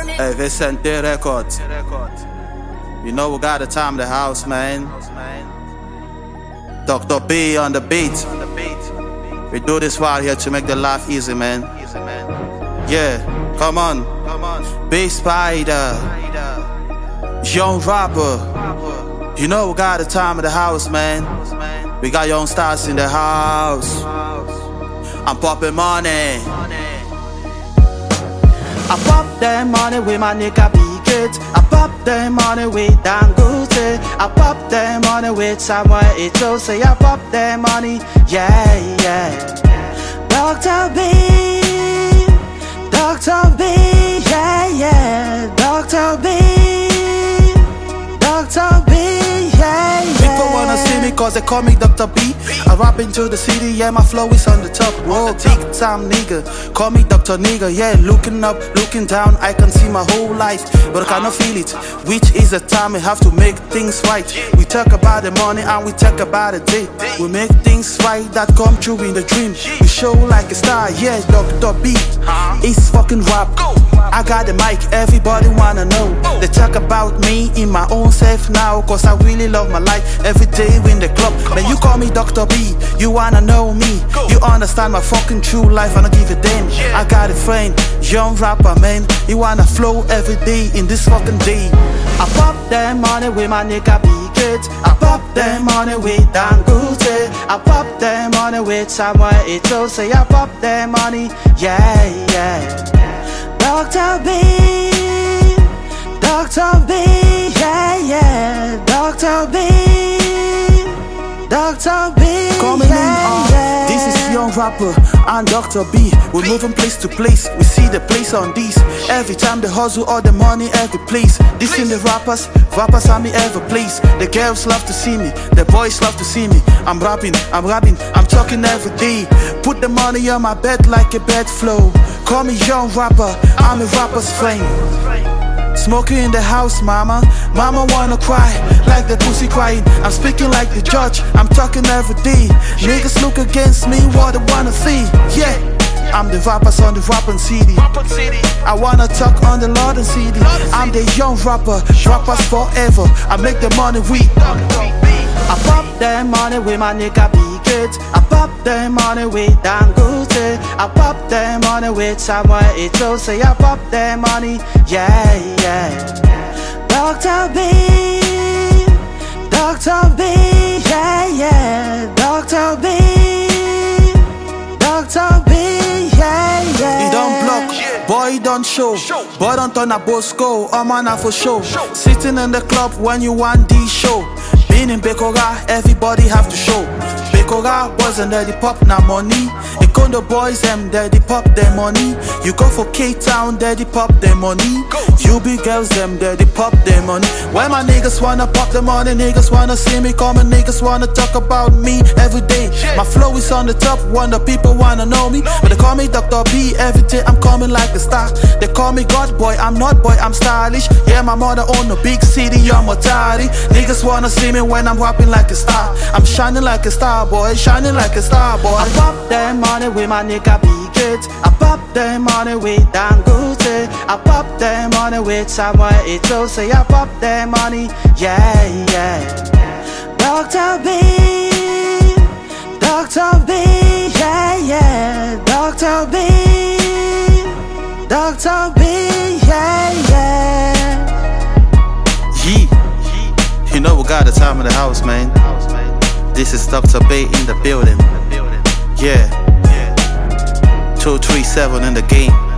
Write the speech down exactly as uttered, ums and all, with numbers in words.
Hey, Vicente Records. You know we got the time of the house, man. Doctor B on the beat. We do this while here to make the life easy, man. Yeah, come on. B Spider, young rapper. You know we got the time of the house, man. We got young stars in the house. I'm popping money. I pop that money with my nigga B-Gate. I pop that money with Dangote. I pop that money with Samuel Eto'o. Say I pop that money, yeah, yeah. Doctor B, Doctor B, yeah, yeah. Doctor B, Doctor B, yeah, yeah. People wanna see me cause they call me Doctor B. I rap into the city, yeah, my flow is on the top. Whoa, big time nigga, call me Doctor Nigga. Yeah, looking up, looking down, I can see my whole life, but I cannot feel it. Which is the time we have to make things right. We talk about the money and we talk about the day. We make things right that come true in the dream. We show like a star, yeah, Doctor B. It's fucking rap. I got the mic, everybody wanna know. They talk about me in my own self now, cause I really love my life every day in the club. Man, you call me Doctor B, you wanna know me. You understand my fucking true life, I don't give a damn. I got a friend, young rapper, man. You wanna flow every day in this fucking day. I pop that money with my nigga B-Gate. I pop that money with Dangote. I pop that money with Samuel Eto'o. Say I pop that money, yeah, yeah. Doctor B, Doctor B, yeah, yeah. Doctor B, Doctor B, coming yeah, in, uh, yeah. This is young rapper and Doctor B. We're moving place to place, we see the place on these. Every time the hustle, all the money, every place. This in the rappers, rappers are me every place. The girls love to see me, the boys love to see me. I'm rapping, I'm rapping, I'm talking every day. Put the money on my bed like a bed flow. Call me young rapper, I'm a rapper's friend. Smoking in the house, mama. Mama wanna cry, like the pussy crying. I'm speaking like the judge, I'm talking every day. Niggas look against me, what they wanna see. Yeah, I'm the rappers on the rapping city. I wanna talk on the London city. I'm the young rapper, rappers forever. I make the money with I pop that money with my nigga B-Gate. I pop that money with Dangote. I pop that money with Samuel Eto'o. Say I pop that money, yeah, yeah. Doctor B, Doctor B, yeah, yeah. Doctor B, Doctor B, yeah, yeah. He don't block, boy don't show. Boy don't turn a Bosco, oh man a for show. Sitting in the club when you want this show. Being in Bekora, everybody have to show. Bekora boys and daddy pop na money. Ikondo boys them daddy pop their money. You go for K-Town, daddy pop their money. You be girls them daddy pop their money. When my niggas wanna pop the money, niggas wanna see me coming, niggas wanna talk about me every day. My flow is on the top, wonder people wanna know me. But they call me Doctor B every day, I'm coming like a star. They call me God boy, I'm not boy, I'm stylish. Yeah, my mother own a big city, I'm a tidy. Niggas wanna see me when I'm rapping like a star. I'm shining like a star boy, shining like a star boy. I pop that money with my nigga B-Gate. I pop that money with Dangote. I pop that money with Samuel Eto'o. Say I pop that money, yeah, yeah. Doctor B, Doctor B, yeah, yeah. Doctor B, Doctor B, yeah, yeah. Yeah. You know we got the time of the house, man. This is Doctor B in the building. Yeah, two three seven in the game.